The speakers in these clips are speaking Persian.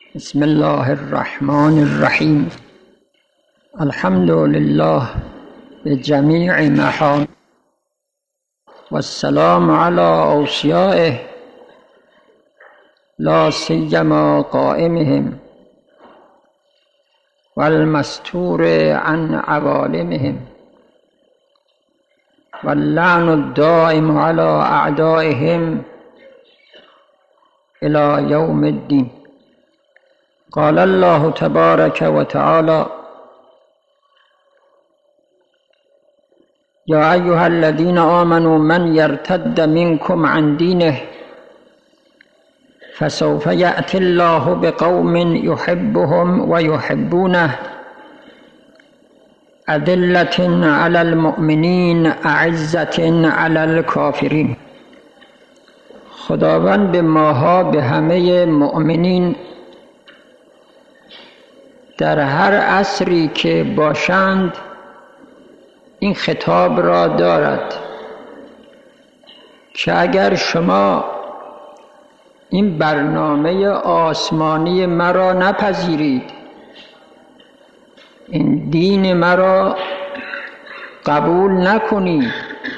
بسم الله الرحمن الرحیم. الحمد لله بجمیع محال والسلام علی اوصیائه لا سیما قائمهم والمستور عن عوالمهم واللعن الدائم على اعدائهم الى یوم الدین. قال الله تبارک و تعالی: یا ایها الذین آمنوا من یرتد منکم عن دینه فسوف یأتی الله بقوم یحبهم و یحبونه اذلة علی المؤمنین اعزة علی الکافرین. خداوند به ماها، به همه مؤمنین در هر عصری که باشند این خطاب را دارد که اگر شما این برنامه آسمانی مرا نپذیرید، این دین مرا قبول نکنید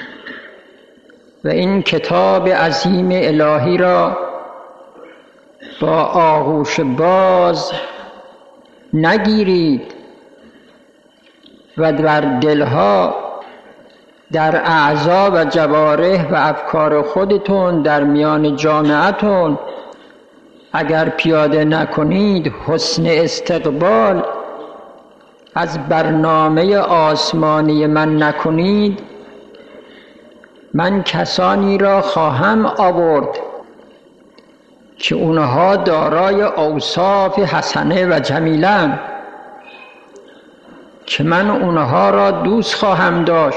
و این کتاب عظیم الهی را با آغوش باز نگیرید و در دلها، در اعضا و جوارح و افکار خودتون، در میان جامعتون اگر پیاده نکنید، حسن استقبال از برنامه آسمانی من نکنید، من کسانی را خواهم آورد که اونها دارای اوصاف حسنه و جمیلند، که من اونها را دوست خواهم داشت،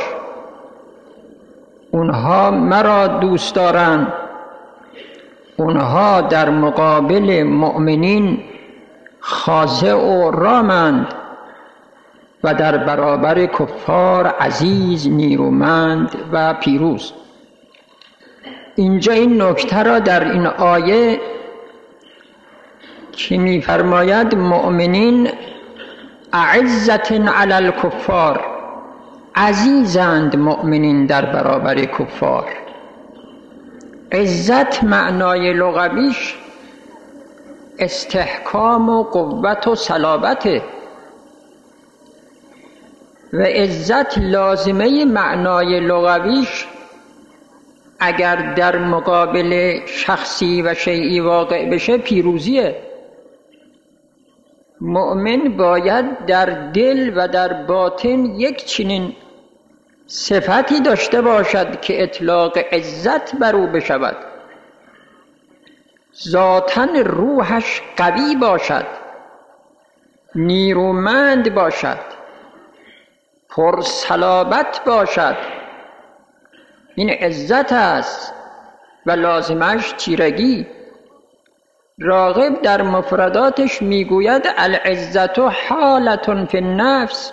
اونها مرا دوست دارند، اونها در مقابل مؤمنین خاضع و رامند و در برابر کفار عزیز، نیرومند و پیروز. اینجا این نکته را در این آیه که می‌فرماید مؤمنین اعزة علی الکفار، عزیزند مؤمنین در برابر کفار. عزت معنای لغویش استحکام و قوت و صلابته و عزت لازمه معنای لغویش اگر در مقابل شخصی و شیئی واقع بشه پیروزیه. مؤمن باید در دل و در باطن یک چنین صفتی داشته باشد که اطلاق عزت بر او بشود، ذاتاً روحش قوی باشد، نیرومند باشد، پرصلابت باشد. این عزت است و لازمش چیرگی. راغب در مفرداتش میگوید العزت حالة فی النفس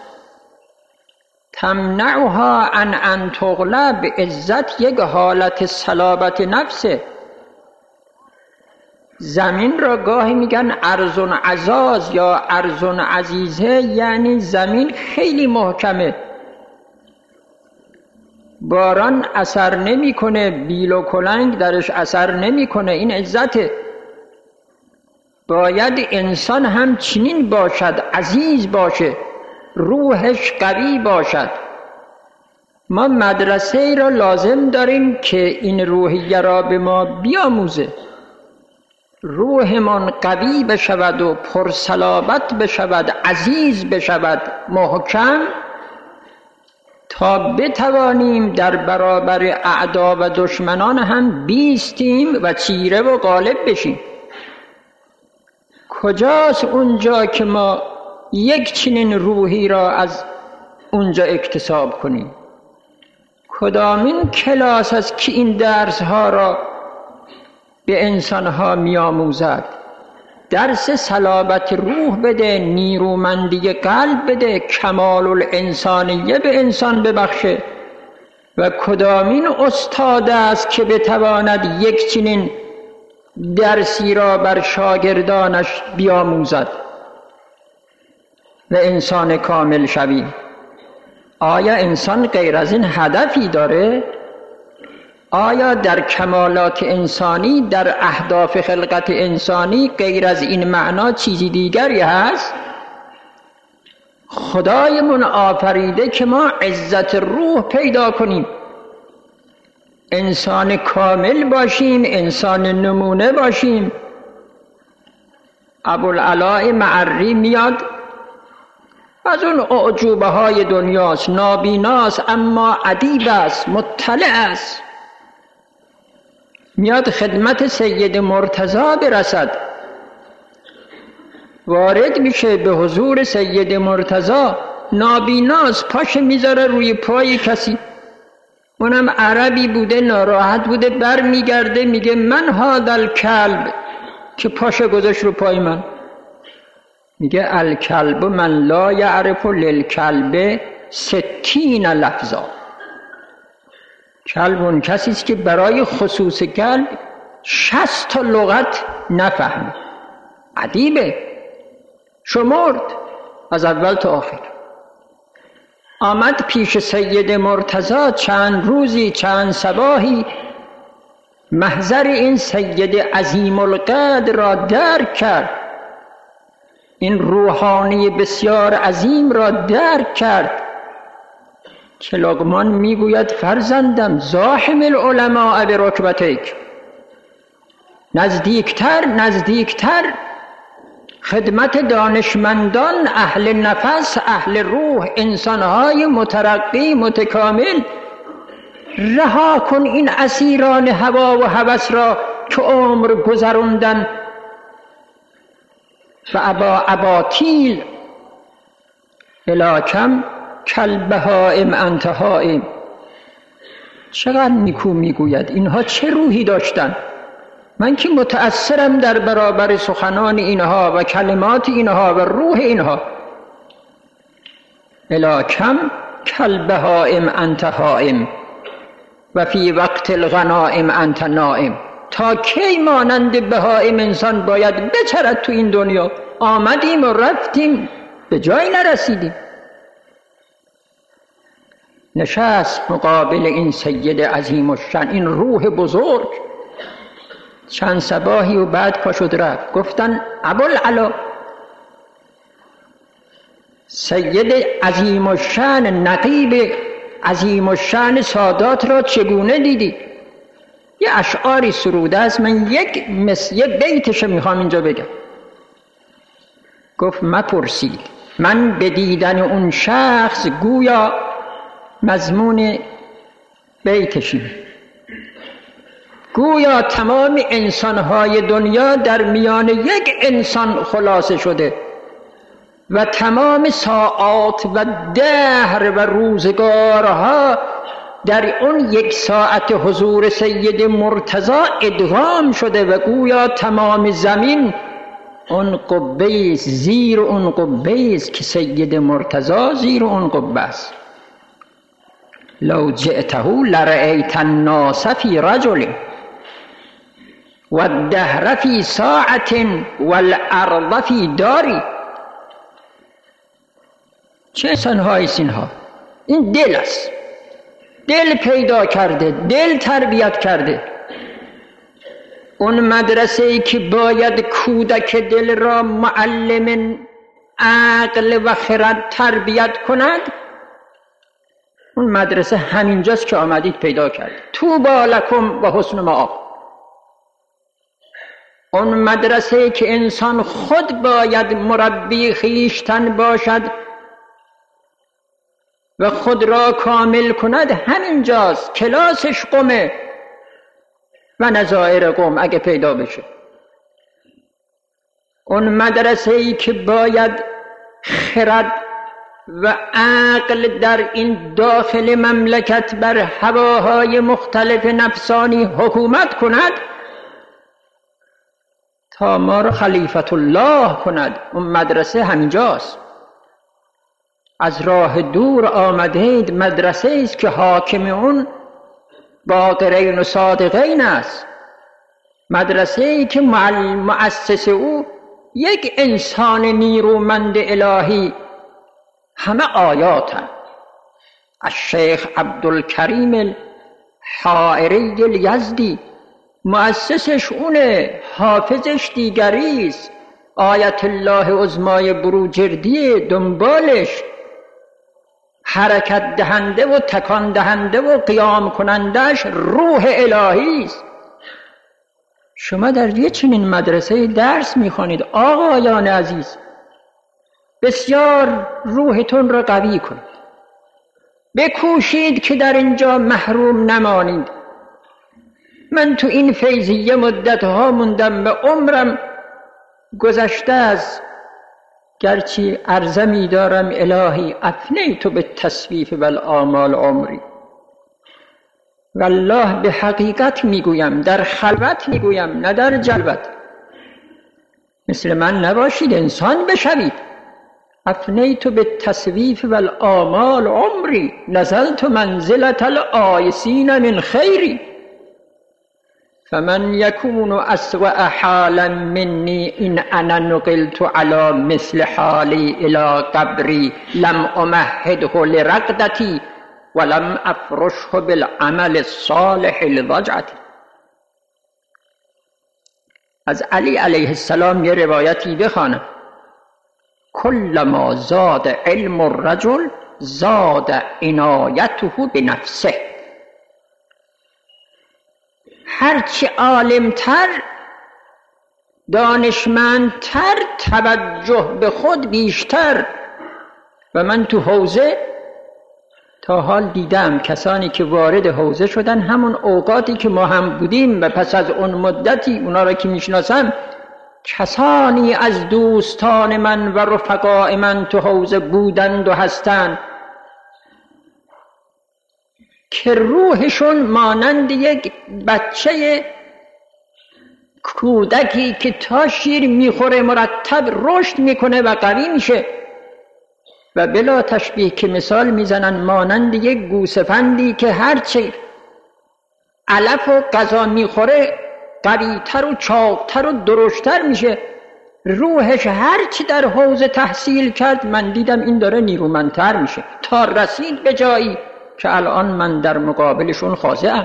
تمنعها عن ان تغلب. عزت یک حالت صلابت نفسه. زمین را گاهی میگن ارض عزاز یا ارض عزیزه، یعنی زمین خیلی محکمه، باران اثر نمیکنه، بیل و کلنگ درش اثر نمیکنه. این عزته. باید انسان هم چنین باشد، عزیز باشه، روحش قوی باشد. ما مدرسه ای را لازم داریم که این روحیه را به ما بیاموزه، روحمان قوی بشود و پرصلابت بشود، عزیز بشود، محکم، تا بتوانیم در برابر اعدا و دشمنان هم بیستیم و چیره و غالب بشیم. کجاست اونجا که ما یک چنین روحی را از اونجا اکتساب کنیم؟ کدامین کلاس است که این درس ها را به انسان ها می آموزد؟ درس صلابت روح بده، نیرومندی قلب بده، کمال الانسانیه به انسان ببخشه. و کدامین استاد است که بتواند یک چنین درسی را بر شاگردانش بیاموزد و انسان کامل شوی. آیا انسان غیر از این هدفی داره؟ آیا در کمالات انسانی، در اهداف خلقت انسانی غیر از این معنا چیزی دیگری هست؟ خدایمون آفریده که ما عزت روح پیدا کنیم، انسان کامل باشیم، انسان نمونه باشیم. ابوالعلاء معری میاد، از اون اعجوبه های دنیاست، نابیناست اما ادیب است، مطلع است. میاد خدمت سید مرتضی برسد، وارد میشه به حضور سید مرتضی، نابیناست، پاش میذاره روی پای کسی، اونم عربی بوده، ناراحت بوده، بر میگرده میگه من هذا الکلب، که پاش گذاشت رو پای من. میگه الکلب من لا یعرف للکلب 60 لفظا. کلب اون کسی است که برای خصوص کلب 60 تا لغت نفهمه. ادیبه، شمرد از اول تا آخر. آمد پیش سید مرتضی، چند روزی چند صباحی محضر این سید عظیم القدر را درک کرد، این روحانی بسیار عظیم را درک کرد که لقمان میگوید فرزندم زاحم العلماء برکبتیک، نزدیکتر خدمت دانشمندان، اهل نفس، اهل روح، انسانهای مترقی متکامل. رها کن این اسیران هوا و هوس را که عمر گذراندن و اباطیل. الاکم کالبهائم انت هائم. چقدر نیکو میگوید، اینها چه روحی داشتن. من که متأثرم در برابر سخنان اینها و کلمات اینها و روح اینها. الاکم کالبهائم انت هائم و فی وقت الغنائم انت نائم. تا کی مانند بهائم انسان باید بچرد تو این دنیا؟ آمدیم و رفتیم، به جای نرسیدیم. نشست مقابل این سید عظیم الشأن، این روح بزرگ. چند صباحی و بعد پا شد رفت. گفتن ابوالعلا، سید عظیم الشأن، نقیب عظیم الشأن سادات را چگونه دیدی؟ یه اشعاری سروده است، من یه بیتش میخوام اینجا بگم. گفت مپرسید، من به دیدن اون شخص گویا مضمون بیتشیم، گویا تمام انسانهای دنیا در میان یک انسان خلاصه شده و تمام ساعات و دهر و روزگارها در اون یک ساعت حضور سید مرتضی ادغام شده و گویا تمام زمین اون قبه است، زیر اون قبه است که سید مرتضی زیر اون قبه است. لو جئته لرأیت الناس فی رجل و الدهر فی ساعت والارض فی داری. چه انسان‌هایی است اینها؟ این دل است، دل پیدا کرده، دل تربیت کرده. اون مدرسه‌ای که باید کودک دل را معلم عقل و خرد تربیت کند، اون مدرسه همینجاست که آمدید پیدا کرد. طوبی لکم و حسن مآب. اون مدرسه که انسان خود باید مربی خویشتن باشد و خود را کامل کند، همینجاست. کلاسش قمه و نظائر قم اگه پیدا بشه. اون مدرسه‌ای که باید خرد و عقل در این داخل مملکت بر هواهای مختلف نفسانی حکومت کند تا ما را خلیفت الله کند، اون مدرسه همینجاست. از راه دور آمدید، مدرسه است که حاکم اون باقرین و صادقین است. مدرسه‌ای که مؤسس او یک انسان نیرومند الهی همه آیاتن. الشیخ عبدالکریم الحائری الیزدی مؤسسش اونه، حافظش دیگریست، آیت الله عظمای بروجردی دنبالش، حرکت دهنده و تکان دهنده و قیام کنندش روح الهی است. شما در یه چنین مدرسه درس میخوانید آقایان عزیز، بسیار روحتون را قوی کنید، بکوشید که در اینجا محروم نمانید. من تو این فیضیه مدتها موندم، به عمرم گذشته از گرچه عرضه می دارم الهی افنیت بالتسویف والاعمال عمری. والله به حقیقت میگویم، در خلوت میگویم نه در جلوت. مثل من نباشید، انسان بشوید. افنیت بالتسویف والاعمال عمری، نزلت منزلة الآیسین من خیری. فمن یکون اسوأ حالا منی ان انا نقلت على مثل حالی الى قبری لم امهده لرقدتی ولم افرشه بالعمل الصالح لضجعتی. از علی علیه السلام یه روایتی بخوانم: کلما زاد علم الرجل زاد عنایته بنفسه. هرچی عالمتر، دانشمندتر، توجه به خود بیشتر. و من تو حوزه تا حال دیدم کسانی که وارد حوزه شدن همون اوقاتی که ما هم بودیم و پس از اون مدتی اونا را که میشناسم، کسانی از دوستان من و رفقاء من تو حوزه بودند و هستند که روحشون مانند یک بچه کودکی که تا شیر میخوره مرتب رشد میکنه و قوی میشه، و بلا تشبیه که مثال میزنن مانند یک گوسفندی که هرچه علف و غذا میخوره قویتر و چاقتر و درشتر میشه. روحش هرچی در حوزه تحصیل کرد من دیدم این داره نیرومندتر میشه تا رسید به جایی که الان من در مقابلشون خاضعم.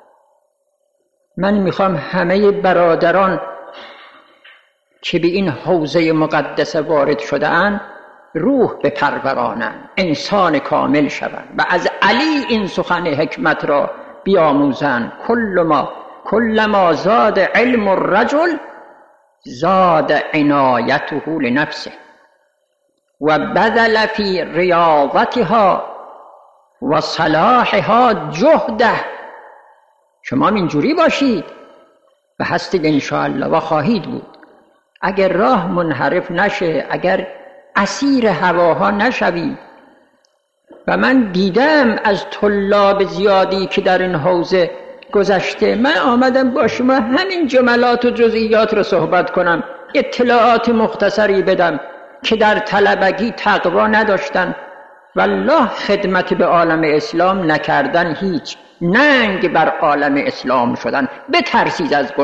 من میخوام همه برادران که به این حوزه مقدسه وارد شده‌اند روح بپرورانند، انسان کامل شوند و از علی این سخن حکمت را بیاموزند: کلما زاد علم الرجل زاد عنایته لنفسه و بذل فی ریاضتها و صلاحها جهده. شما اینجوری باشید و هستید انشاءالله و خواهید بود. اگر راه منحرف نشه، اگر اسیر هواها نشوید. و من دیدم از طلاب زیادی که در این حوزه گذشته، من آمدم با شما همین جملات و جزئیات رو صحبت کنم، اطلاعات مختصری بدم که در طلبگی تقوا نداشتن، والله خدمت به عالم اسلام نکردن، هیچ ننگ بر عالم اسلام شدن. بترسید از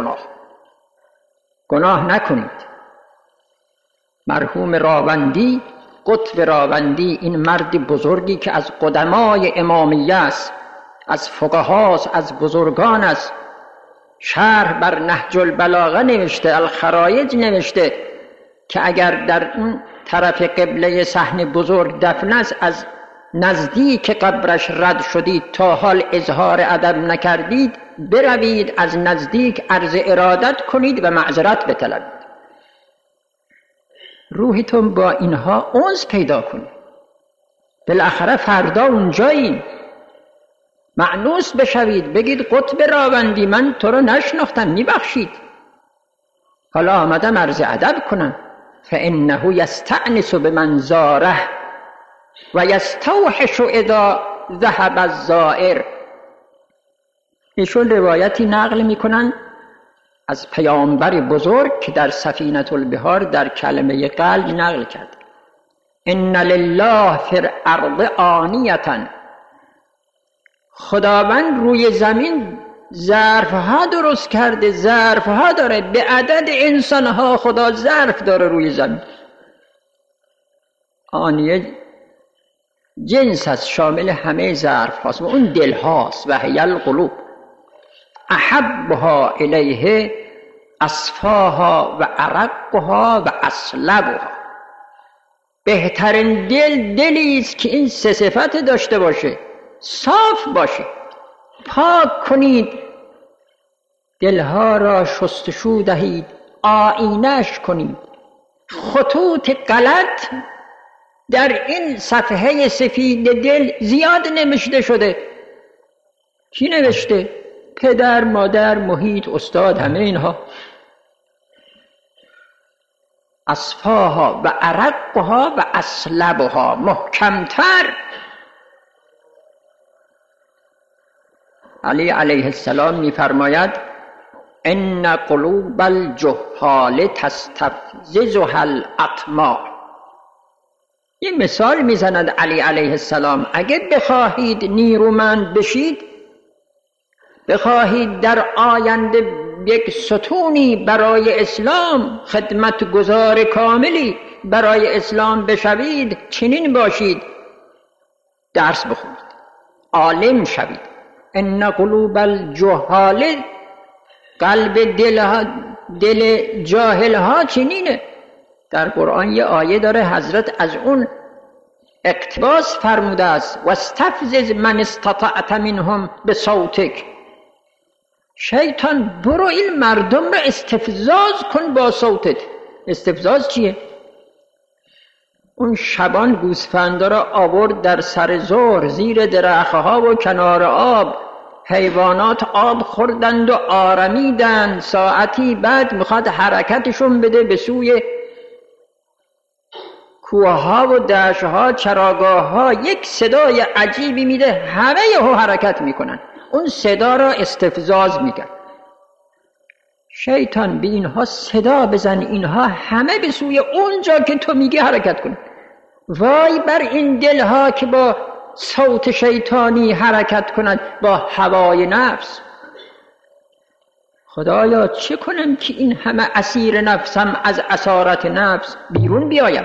گناه نکنید. مرحوم راوندی، قطب راوندی، این مرد بزرگی که از قدمای امامیه است، از فقهاست، از بزرگان است، شرح بر نهج البلاغه نوشته، الخرایج نوشته که اگر در اون طرف قبله صحن بزرگ دفن است، از نزدیک قبرش رد شدید تا حال اظهار ادب نکردید، بروید از نزدیک عرض ارادت کنید و معذرت بطلبید. روحتون با اینها انس پیدا کنید، بالاخره فردا اونجایید. مأنوس بشوید، بگید قطب راوندی من تو رو نشناختم، میبخشید، حالا آمدم عرض ادب کنم. فانه یستأنس بمن زاره و یستوحش اذا ذهب الزائر. ایشون روایتی نقل میکنن از پیامبر بزرگ که در سفینة البحار در کلمه قلب نقل کرد: ان لله فی الارض آنیة. خداوند روی زمین ظرفها درست کرده، ظرفها داره، به عدد انسانها خدا ظرف داره روی زمین. آنیه جنس است، شامل همه ظرف هاست و اون دل هاست. و هی القلوب احبها الیه اصفاها و ارقها و اصلبها. بهترین دل دلی است که این سه صفت داشته باشه، صاف باشه. پاک کنید دلها را، شستشو دهید، آیینه‌اش کنید. خطوط غلط در این صفحه سفید دل زیاد نوشته شده. کی نوشته؟ پدر، مادر، محیط، استاد، همه اینها. اصفاها و ارقها و اصلبها، محکمتر. علی علیه السلام می‌فرماید ان قلوب الجهال تستفززها الاطماع. یه مثال میزند علی علیه السلام، اگه بخواهید نیرومند بشید، بخواهید در آینده یک ستونی برای اسلام، خدمتگزار کاملی برای اسلام بشوید، چنین باشید: درس بخونید، عالم شوید. ان قلوب الجهال، قلب دل جاهل ها چنینه. در قرآن یه آیه داره حضرت از اون اقتباس فرموده است: واستفزز من استطعت منهم بصوتک. شیطان برو این مردم رو استفزاز کن با صوتت. استفزاز چیه؟ اون شبان گوسفندا را آورد در سر ظهر زیر درختها و کنار آب، حیوانات آب خوردند و آرمیدند. ساعتی بعد میخواد حرکتشون بده به سوی کوهها و دشتها، چراگاهها. یک صدای عجیبی میده، همه یهو حرکت میکنن. اون صدا را استفزاز میگن. شیطان به اینها صدا بزن، اینها همه به سوی اونجا که تو میگی حرکت کن. وای بر این دلها که با صوت شیطانی حرکت کند، با هوای نفس. خدایا چه کنم که این همه اسیر نفسم از اسارت نفس بیرون بیایم؟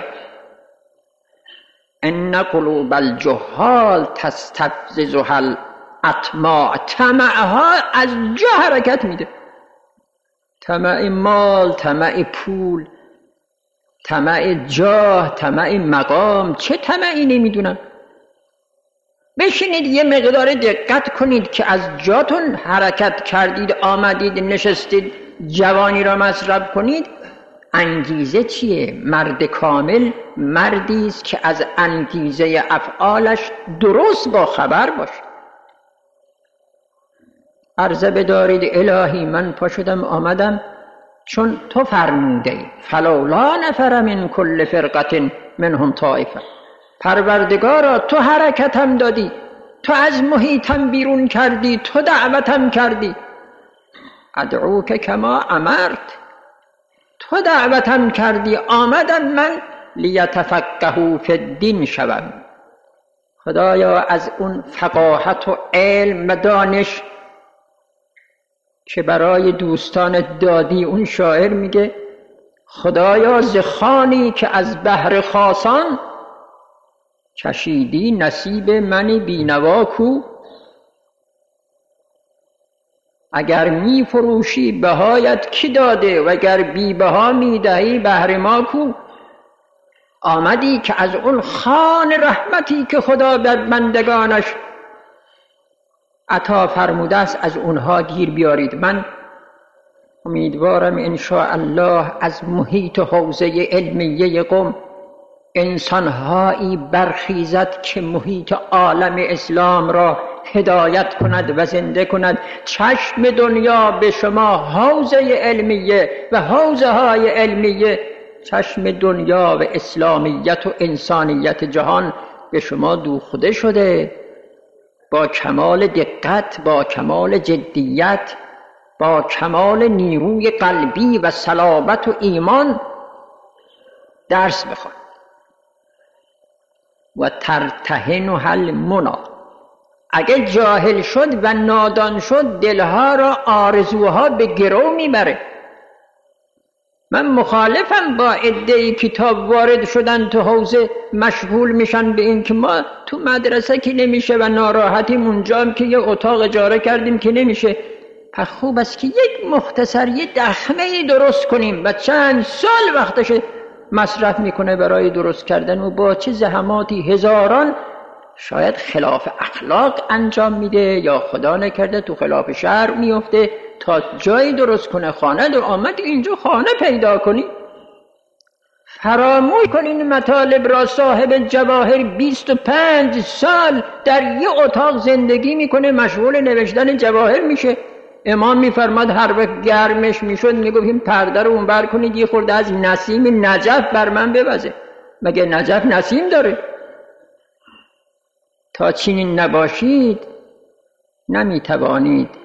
ان قلوب الجهال تستفززها الاطماع. طمعها از جا حرکت میده. طمع مال، طمع پول، طمع جاه، طمع مقام. چه طمعی نمیدونم. بشینید یه مقدار دقت کنید که از جاتون حرکت کردید، آمدید نشستید، جوانی را مصرف کنید. انگیزه چیه؟ مرد کامل مردی است که از انگیزه افعالش درست با خبر باشه. عرضه بدارید الهی من پا شدم آمدم چون تو فرموده فلولا نفر من کل فرقة منهم طائفه. پروردگارا تو حرکتم دادی، تو از محیطم بیرون کردی، تو دعوتم کردی. ادعوک کما امرت، تو دعوتم کردی، آمدم من لیتفقهوا فی الدین شوم. خدایا از اون فقاهت و علم و دانش که برای دوستان دادی. اون شاعر میگه خدایا ز خوانی که از بحر خاصان، چشیدی نصیب من بینوا کو. اگر می فروشی بهایت کی داده، و اگر بی بها می دهی بهر ما کو. آمدی که از اون خوان رحمتی که خدا بر بندگانش عطا فرموده است از اونها گیر بیارید. من امیدوارم انشاءالله از محیط حوزه علمیه قم انسانهایی برخیزد که محیط عالم اسلام را هدایت کند و زنده کند. چشم دنیا به شما حوزه علمیه و حوزه های علمیه، چشم دنیا و اسلامیت و انسانیت جهان به شما دوخته شده. با کمال دقت، با کمال جدیت، با کمال نیروی قلبی و صلابت و ایمان درس بخوان. و ترتهنها المنی، اگه جاهل شد و نادان شد دلها را آرزوها به گرو میبره. من مخالفم با عده‌ای کتاب وارد شدن تو حوزه مشغول میشن به این که ما تو مدرسه که نمیشه و ناراحتیم، اونجا هم که یه اتاق اجاره کردیم که نمیشه. پس خوب است که یک مختصر یه دخمه‌ای درست کنیم و چند سال وقتش مصرف میکنه برای درست کردن و با چه زحماتی هزاران شاید خلاف اخلاق انجام میده یا خدا نکرده تو خلاف شرع میفته تا جایی درست کنه. خانه در آمد اینجا خانه پیدا کنی، فراموش کنین مطالب را. صاحب جواهر 25 سال در یه اتاق زندگی میکنه، مشغول نوشتن جواهر میشه. امام میفرماد هر وقت گرمش میشد میگفت این پرده رو اون بر کنید یه خورده از نسیم نجف بر من بوزه. مگه نجف نسیم داره؟ تا چنین نباشید نمیتوانید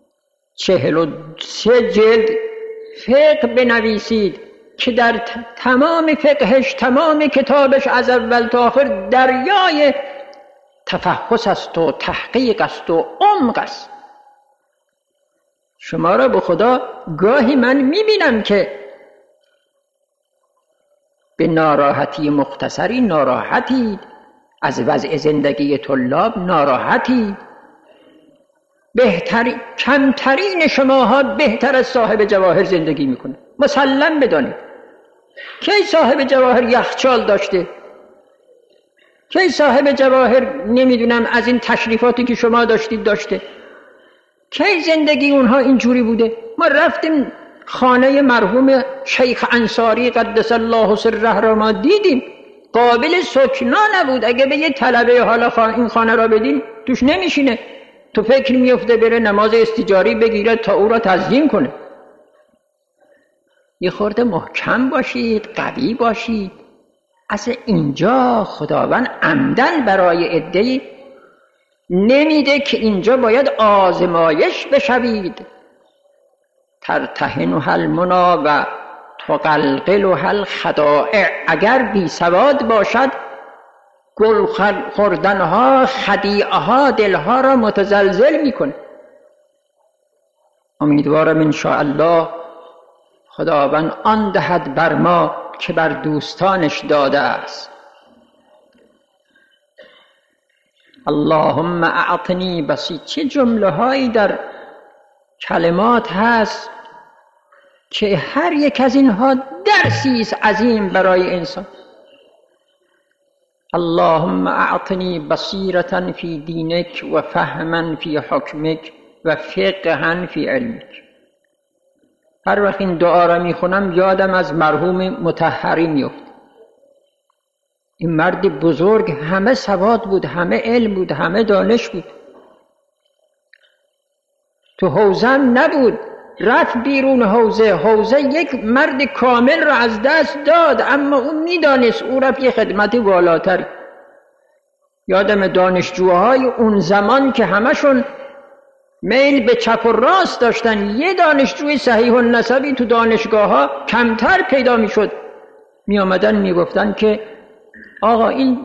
43 جلد فقه بنویسید که در تمام فقهش، تمام کتابش از اول تا آخر دریای تفحص است و تحقیق است و عمق است. شما را به خدا گاهی من میبینم که به ناراحتی مختصری ناراحتید، از وضع زندگی طلاب ناراحتید. کمترین شماها بهتر از صاحب جواهر زندگی میکنه. مسلم بدانید. کی صاحب جواهر یخچال داشته؟ کی صاحب جواهر نمیدونم از این تشریفاتی که شما داشتید داشته؟ کی زندگی اونها اینجوری بوده؟ ما رفتیم خانه مرحوم شیخ انصاری قدس الله سره را ما دیدیم، قابل سکنا نبود. اگه به یه طلبه حالا این خانه را بدیم توش نمیشینه، تو فکر میفته بره نماز استجاری بگیره تا او را تزیین کنه. یه خورده محکم باشید، قوی باشید. اصلا اینجا خداوند عمدن برای عده‌ای نمیده که اینجا باید آزمایش بشوید. ترتهنها المنی و تقلقلها الخدائع. اگر بی سواد باشد گل خوردنها، خدیعها دلها را متزلزل میکنه. امیدوارم انشاءالله خداوند آن دهد بر ما که بر دوستانش داده است. اللهم اعطنی بسی. چه جمله هایی در کلمات هست که هر یک از اینها درسی است عظیم برای انسان. اللهم اعطنی بصیرة فی دینک و فهما فی حکمک و فقها فی علمک. هر وقت این دعا را میخونم یادم از مرحوم مطهری میفته. این مرد بزرگ همه سواد بود، همه علم بود، همه دانش بود. تو حوزم نبود، رفت بیرون حوزه یک مرد کامل را از دست داد، اما اون میدانست او رفت یه خدمت والاتری. یادم دانشجوهای اون زمان که همشون میل به چپ و راست داشتن، یه دانشجوی صحیح النسبی تو دانشگاه ها کمتر پیدا میشد. می آمدن می گفتن که آقا این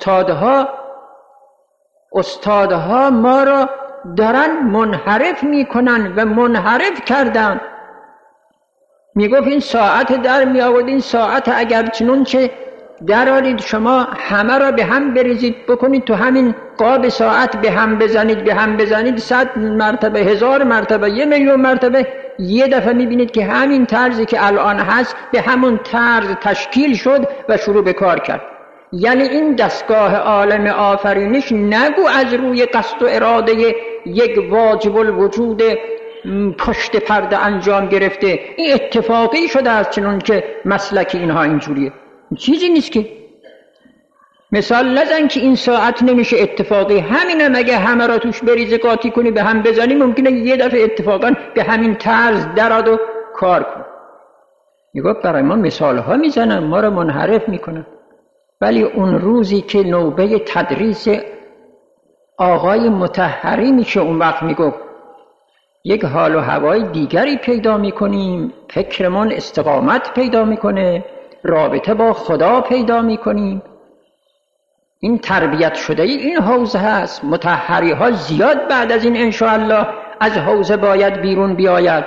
استادها ما را دارن منحرف میکنن و منحرف کردن. میگفت این ساعت در می آورد، این ساعت اگر چنون چه درارید شما همه را به هم بریزید بکنید تو همین قاب ساعت به هم بزنید 100 مرتبه، 1000 مرتبه، 1,000,000 مرتبه، یه دفعه میبینید که همین طرزی که الان هست به همون طرز تشکیل شد و شروع به کار کرد. یعنی این دستگاه عالم آفرینش نگو از روی قصد و اراده یک واجب الوجود پشت پرده انجام گرفته، این اتفاقی شده است، چنون که مسلک اینها اینجوریه. چیزی نیست که مثال نزن که این ساعت نمیشه اتفاقی. همینم اگه همه را توش بریزه قاطی کنی به هم بزنی ممکنه یه دفعه اتفاقا به همین طرز دراد و کار کن. میگه برای ما مثال ها میزنن، ما را منحرف میکنن. ولی اون روزی که نوبه تدریس آقای مطهری میشه، اون وقت میگفت یک حال و هوای دیگری پیدا میکنیم، فکرمون استقامت پیدا میکنه، رابطه با خدا پیدا میکنیم. این تربیت شده این حوزه هست. مطهری ها زیاد بعد از این انشاءالله از حوزه باید بیرون بیاید.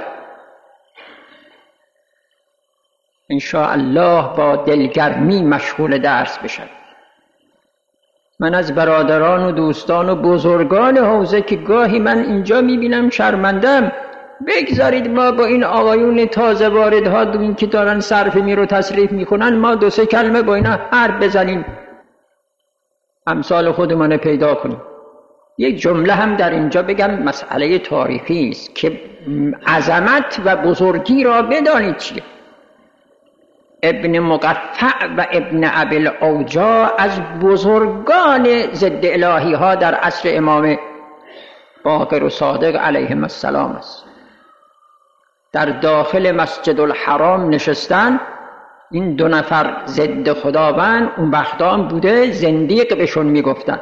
انشاءالله با دلگرمی مشغول درس بشد. من از برادران و دوستان و بزرگان حوزه که گاهی من اینجا میبینم شرمندم، بگذارید ما با این آقایون تازه واردها این که دارن صرف میر و تصریف میکنن ما 2-3 کلمه با اینا حرف بزنیم، امثال خودمان پیدا کنیم. یک جمله هم در اینجا بگم، مسئله تاریخی است که عظمت و بزرگی را بدانید چیه. ابن مقفع و ابن ابی الاوجاع از بزرگان ضد الهی ها در عصر امام باقر و صادق علیهم السلام است. در داخل مسجد الحرام نشستن، این 2 نفر ضد خداوند اون وقتا هم بوده زندیق بهشون میگفتن.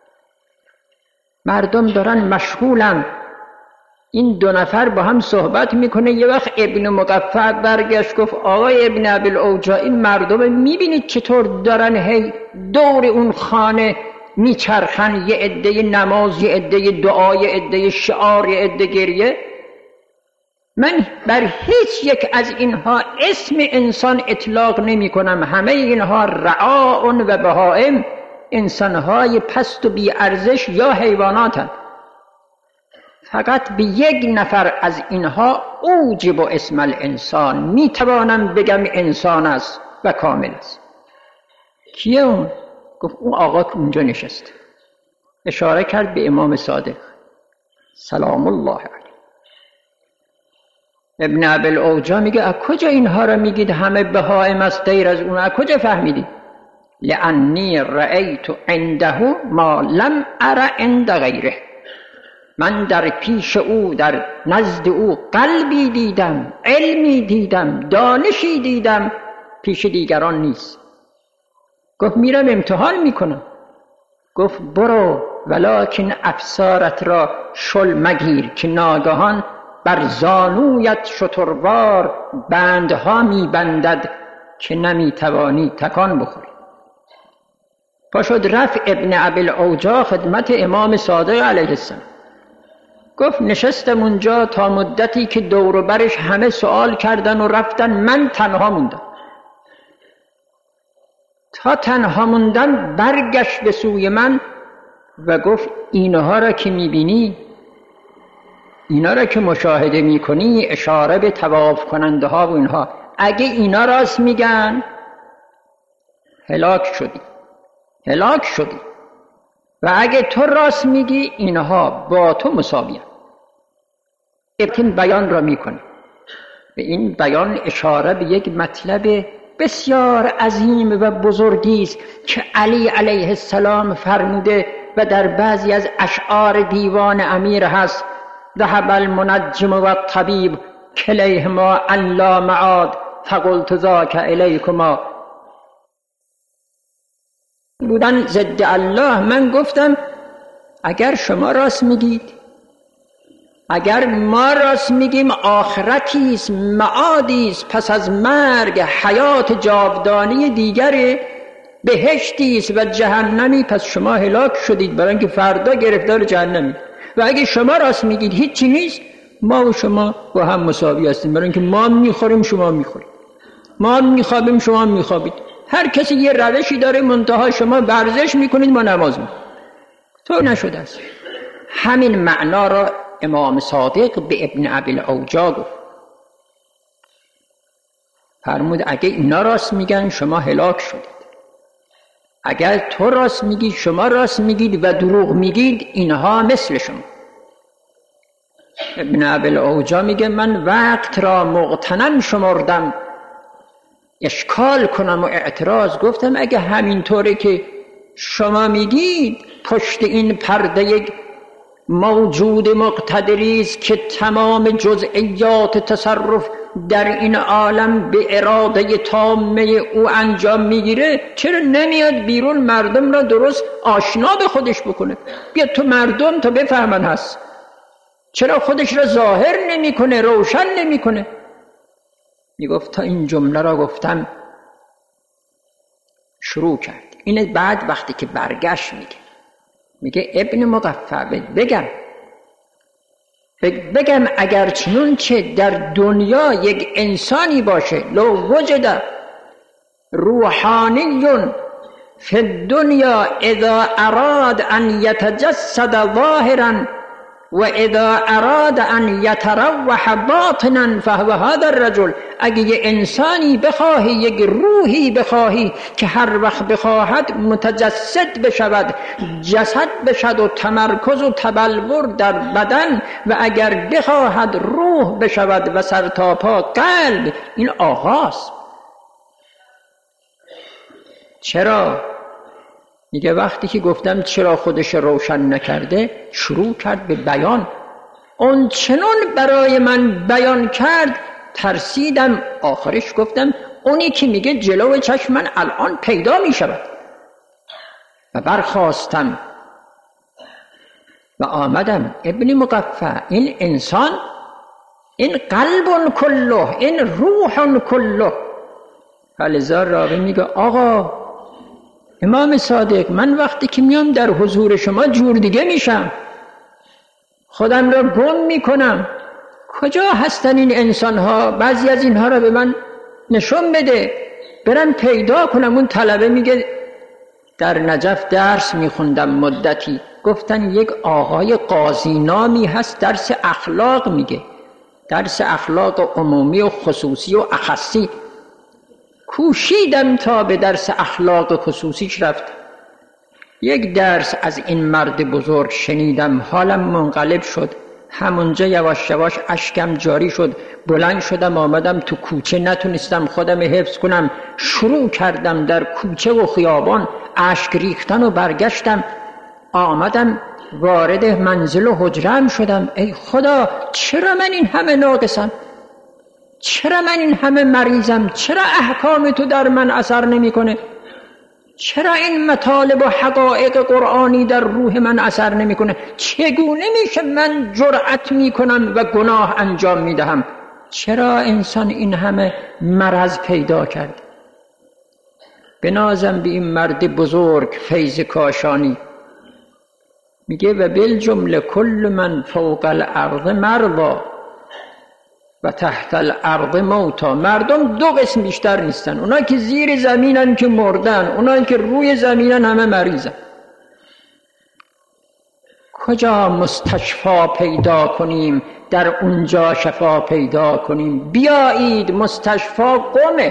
مردم دارن مشغولن، این 2 نفر با هم صحبت میکنه. یه وقت ابن مقفع برگشت گفت آقای ابن ابی الاوجاع، این مردم میبینید چطور دارن هی دور اون خانه میچرخن، یه عده نماز، یه عده دعا، یه عده شعار، یه عده گریه. من بر هیچ یک از اینها اسم انسان اطلاق نمی کنم. همه اینها رعاء و بهائم، انسانهای پست و بی ارزش یا حیواناتند. فقط به 1 نفر از اینها اوجب اسم الانسان، می توانم بگم انسان است و کامل است. کیه اون؟ گفت اون آقا که اونجا نشست. اشاره کرد به امام صادق سلام الله علیه. ابن ابی الاوجاع میگه از کجا اینها را میگید همه بهائم است غیر از اون؟ از کجا فهمیدید؟ لانی رأیت عنده ما لم ار عند غیره. من در پیش او، در نزد او قلبی دیدم، علمی دیدم، دانشی دیدم پیش دیگران نیست. گفت میرم امتحان میکنم. گفت برو ولکن افسارت را شل مگیر که ناگهان بر زانویت شتروار بندها میبندد که نمیتوانی تکان بخوری. پاشد رفت ابن ابی الاوجاع خدمت امام صادق علیه السلام. گفت نشستم اونجا تا مدتی که دور و برش همه سوال کردن و رفتن، من تنها موندم. تا تنها موندم برگشت به سوی من و گفت اینها را که میبینی، اینا را که مشاهده میکنی، اشاره به طواف کننده ها و اینها، اگه اینا راست میگن هلاک شدی و اگه تو راست میگی اینها با تو مساویه. این بیان را میکنه. به این بیان اشاره به یک مطلب بسیار عظیم و بزرگی است که علی علیه السلام فرموده و در بعضی از اشعار دیوان امیر هست: ذهب المنجم و الطبیب کلیهما ان لا معاد فقلت ذاک الیکما. بودن ضد الله. من گفتم اگر شما راست میگید، اگر ما راست میگیم آخرتی است، معادی است، پس از مرگ حیات جاودانی دیگره، بهشتی است و جهنمی، پس شما هلاک شدید برای اینکه فردا گرفتار جهنمی. و اگه شما راست میگید هیچی نیست، ما و شما با هم مساوی هستیم، برای اینکه ما میخوریم شما میخورید، ما میخوابیم شما میخوابید، هر کسی یه روشی داره، منتها شما ورزش میکنید ما نماز میکنید. تو نشده است. همین معنا را امام صادق به ابن ابی الاوجاع گفت. فرمود اگه اینا راست میگن شما هلاک شدید، اگر تو راست میگی، شما راست میگید و دروغ میگید، اینها مثل شما. ابن ابی الاوجاع میگه من وقت را مغتنم شمردم اشکال کنم و اعتراض. گفتم اگه همینطوره که شما میگید، پشت این پرده یک موجود مقتدری است که تمام جزئیات تصرف در این عالم به اراده تامه او انجام میگیره، چرا نمیاد بیرون مردم را درست آشنا به خودش بکنه؟ بیاد تو مردم تا بفهمن هست. چرا خودش را ظاهر نمیکنه، روشن نمیکنه؟ میگفت تا این جمله را گفتم شروع کرد این بعد وقتی که برگشت میگه ابن مقفع بگم اگر چنون چه در دنیا یک انسانی باشه لو وجد روحانی فی الدنیا اذا اراد ان یتجسد ظاهرا و اذا اراد ان یتروح باطنا فهو هذا الرجل. اگه یه انسانی بخواهی، یک روحی بخواهی که هر وقت بخواهد متجسد بشود، جسد بشد و تمرکز و تبلور در بدن، و اگر بخواهد روح بشود و سر تا پا قلب، این آغاز. چرا؟ میگه وقتی که گفتم چرا خودش روشن نکرده، شروع کرد به بیان. اون چنون برای من بیان کرد ترسیدم. آخرش گفتم اونی که میگه جلو چشم من الان پیدا میشود. و برخواستم و آمدم. ابن مقفع، این انسان، این قلب کله، این روح کله. فلذا راوی میگه آقا امام صادق، من وقتی که میام در حضور شما جور دیگه میشم، خودم را گم میکنم. کجا هستن این انسان ها؟ بعضی از اینها را به من نشون بده برم پیدا کنم. اون طلبه میگه در نجف درس میخوندم مدتی، گفتن یک آقای قاضی نامی هست درس اخلاق میگه، درس اخلاق عمومی و خصوصی و اخصی. کوشیدم تا به درس اخلاق خصوصیش رفتم. یک درس از این مرد بزرگ شنیدم، حالم منقلب شد. همونجا یواش یواش اشکم جاری شد. بلند شدم آمدم تو کوچه، نتونستم خودم حفظ کنم، شروع کردم در کوچه و خیابان اشک ریختن و برگشتم. آمدم وارد منزل و حجرم شدم. ای خدا، چرا من این همه ناقصم؟ چرا من این همه مریضم؟ چرا احکام تو در من اثر نمی کنه؟ چرا این مطالب و حقایق قرآنی در روح من اثر نمی کنه؟ چگونه میشه من جرأت می کنم و گناه انجام می دهم؟ چرا انسان این همه مرض پیدا کرد؟ بنازم به این مرد بزرگ فیض کاشانی. میگه و بالجمله کل من فوق الارض مرضا و تحت الارض موتا. مردم دو قسم بیشتر نیستن، اونایی که زیر زمینن که مردن، اونایی که روی زمینن همه مریضن. کجا مستشفا پیدا کنیم در اونجا شفا پیدا کنیم؟ بیایید مستشفا قمه،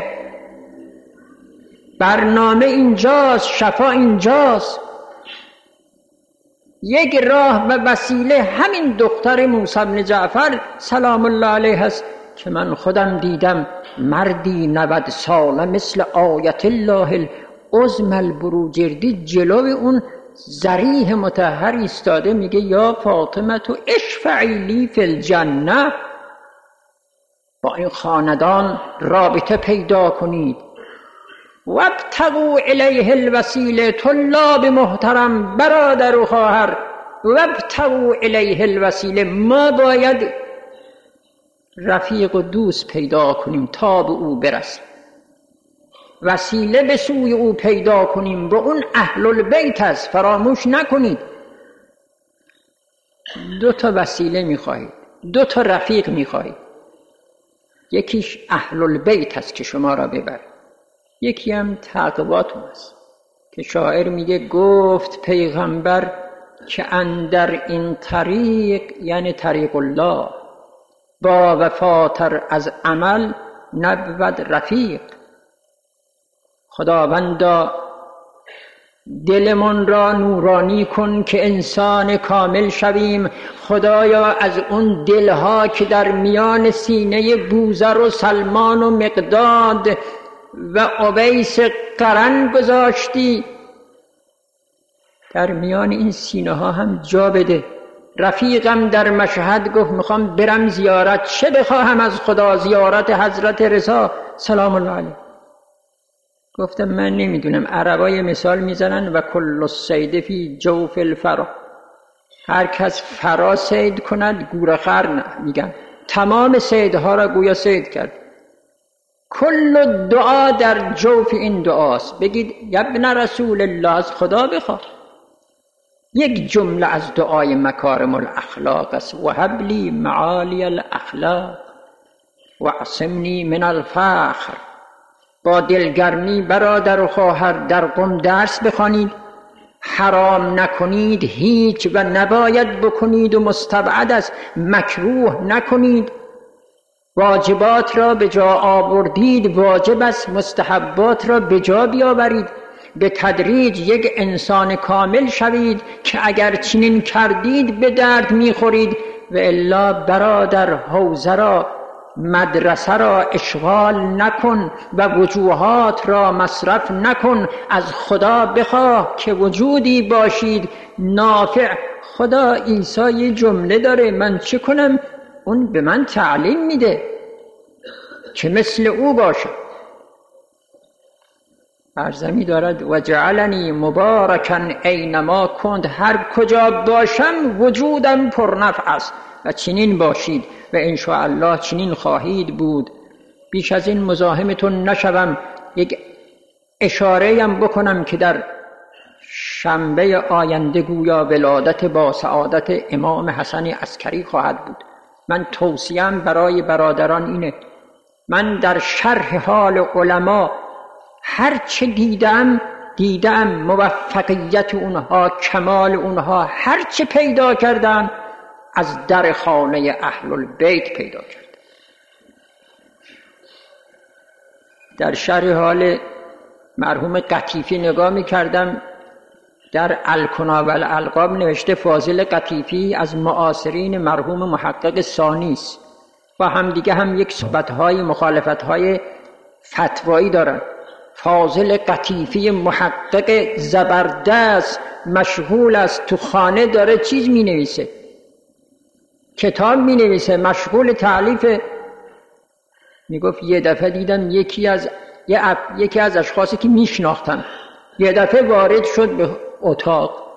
برنامه اینجاست، شفا اینجاست. یک راه و وسیله همین دختر موسی بن جعفر سلام الله علیه است که من خودم دیدم. مردی 90 ساله مثل آیت الله العظمی البروجردی جلوی اون ضریح مطهر ایستاده، میگه یا فاطمه تو اشفعی لی فی الجنه، با این خاندان رابطه پیدا کنید. وابتغوا الیه الوسیله، طلاب محترم، برادر و خواهر، وابتغوا الیه الوسیله، ما باید رفیق و دوست پیدا کنیم تا به او برسیم، وسیله به سوی او پیدا کنیم. و اون اهل البیت است، فراموش نکنید. 2 وسیله میخواهید، 2 رفیق میخواهید. یکیش اهل البیت است که شما را ببرد، یکی هم تقواتون است که شاعر میگه گفت پیغمبر که اندر این طریق، یعنی طریق الله، با وفاتر از عمل نبود رفیق. خداوندا دلمون را نورانی کن که انسان کامل شویم. خدایا از اون دلها که در میان سینه بوذر و سلمان و مقداد و اویس قرن گذاشتی، در میان این سینه ها هم جا بده. رفیقم در مشهد گفت میخوام برم زیارت، چه بخواهم از خدا؟ زیارت حضرت رضا سلام الله علیه. گفتم من نمیدونم، عربای مثال میزنن و کل الصید فی جوف الفرا، هر کس فرا صید کند گورخر نه، میگن تمام صیدها را گویا صید کرد. کل دعا در جوف این دعاست. بگید یا ابن رسول الله از خدا بخواه. یک جمله از دعای مکارم الاخلاق است: وهب لی معالی الاخلاق واعصمنی من الفخر. با دلگرمی برادر و خواهر در قم درس بخوانید، حرام نکنید هیچ و نباید بکنید و مستبعد است، مکروه نکنید. واجبات را به جا آوردید، واجب است مستحبات را به جا بیاورید. به تدریج یک انسان کامل شوید که اگر چنین کردید به درد میخورید. و الا برادر حوزه را، مدرسه را اشغال نکن و وجوهات را مصرف نکن. از خدا بخواه که وجودی باشید نافع. خدا عیسی یه جمله داره، من چه کنم؟ اون به من تعلیم میده که مثل او باشم. ارزمی دارد و جعلنی مبارکا اینما کنت، هر کجا باشم وجودم پرنفع است. و چنین باشید و ان شاء الله چنین خواهید بود. بیش از این مزاحمتون نشوم. یک اشاره هم بکنم که در شنبه آینده گویا ولادت با سعادت امام حسن عسکری خواهد بود. من توصیم برای برادران اینه، من در شرح حال علما هر چه دیدم موفقیت اونها، کمال اونها، هر چه پیدا کردن از در خانه اهل البیت پیدا کرد. در شرح حال مرحوم قطیفی نگاه می کردم، در الکنا و الالقاب نوشته فاضل قطیفی از معاصرین مرحوم محقق ثانی است و همدیگه هم یک صحبت‌های مخالفت‌های فتوایی دارن. فاضل قطیفی محقق زبردست مشغول است، تو خانه داره چیز می نویسه، کتاب می نویسه، مشغول تعلیف. می گفت یه دفعه دیدم یکی از اشخاصی که می شناختم یه دفعه وارد شد به اتاق،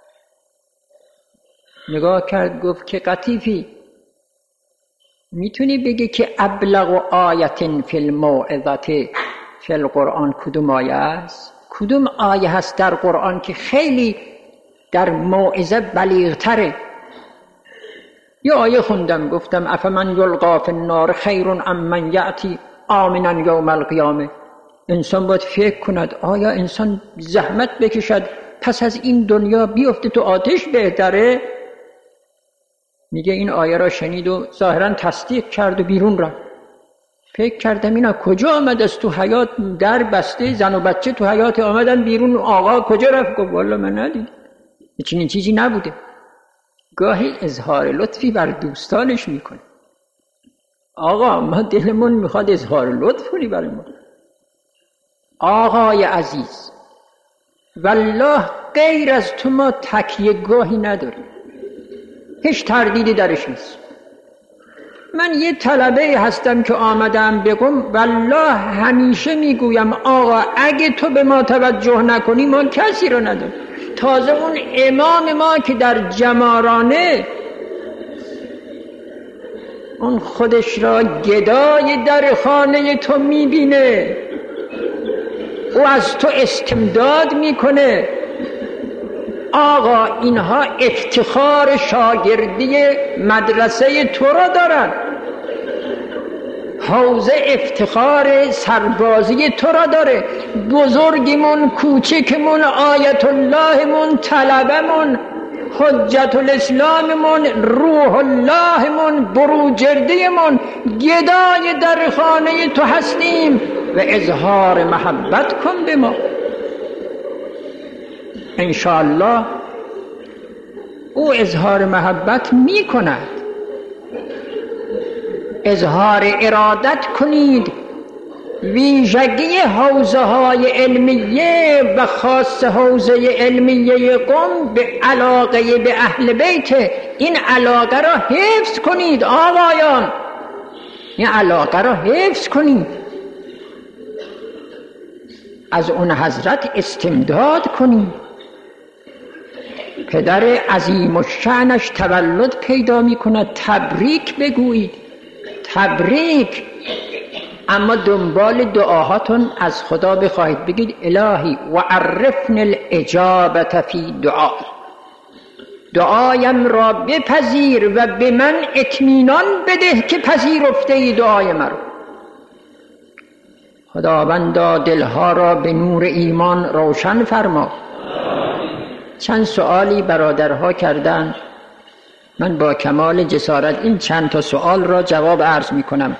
نگاه کرد گفت که قطیفی میتونی بگی که ابلغ آیت فی الموعظه فی القرآن کدوم آیه است؟ کدوم آیه هست در قرآن که خیلی در موعظه بلیغتره؟ یه آیه خوندم، گفتم افمن یلقی فی النار خیر ام من یأتی آمنا یوم القیامه. انسان باید فکر کند آیا انسان زحمت بکشد پس از این دنیا بیفته تو آتش بهتره؟ میگه این آیه را شنید و ظاهرا تصدیق کرد و بیرون رفت. فکر کردم اینا کجا آمد؟ از تو حیات در بسته، زن و بچه تو حیات آمدن بیرون، آقا کجا رفت؟ گفت والا من ندیدم، چنین چیزی نبوده. گاهی اظهار لطفی بر دوستانش میکنه. آقا ما دلمون میخواد اظهار لطف کنی برای ما. آقای عزیز والله غیر از تو ما تکیه گاهی نداریم، هیچ تردیدی درش نیست. من یه طلبه هستم که آمدم بگم، والله همیشه میگویم آقا اگه تو به ما توجه نکنی ما کسی رو نداریم. تازه اون امام ما که در جمارانه اون خودش را گدای در خانه تو میبینه، او از تو استمداد میکنه. آقا اینها افتخار شاگردی مدرسه تو را دارن، حوزه افتخار سربازی تو را داره. بزرگمون، کوچکمون، آیت اللهمون، طلبمون، حجت الاسلاممون، روح اللهمون، بروجردیمون گدای در خانه تو هستیم و اظهار محبت کن به ما. انشاءالله او اظهار محبت می کند. اظهار ارادت کنید. ویژگی حوزه های علمیه و خاص حوزه علمیه قم به علاقه به اهل بیت. این علاقه را حفظ کنید آقایان، این علاقه را حفظ کنید، از اون حضرت استمداد کنید. پدر عظیم الشأنش تولد پیدا می کند، تبریک بگویید. تبریک. اما دنبال دعاهاتون از خدا بخواهید، بگید الهی و عرفنی الاجابت فی دعای، دعایم را بپذیر و به من اطمینان بده که پذیرفته ای دعای مرا. خداوندا دلها را به نور ایمان روشن فرما. چند سوالی برادرها کردند، من با کمال جسارت این چند تا سوال را جواب عرض می کنم.